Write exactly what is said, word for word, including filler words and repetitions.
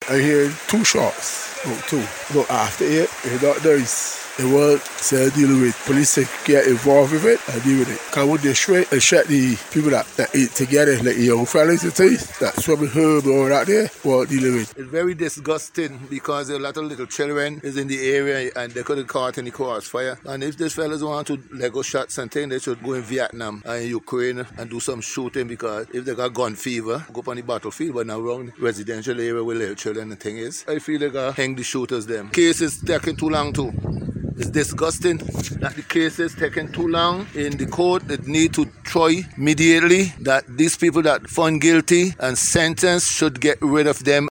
I hear two shots, no two. No, after it, it's not nice. They want to deal with police to get involved with it and deal with it. Because when they shred and shut the people that, that eat together, like the young fellas and things, that swimming herb and all that there, well, dealing with. It's very disgusting because a lot of little children is in the area and they couldn't caught any crossfire. And if these fellas want to Lego shots and things, they should go in Vietnam and Ukraine and do some shooting, because if they got gun fever, go up on the battlefield, but now around residential area with little children, the thing is, I feel they got hang the shooters them. Case is taking too long too. It's disgusting that the case is taking too long in the court. They need to try immediately that these people that found guilty and sentenced should get rid of them.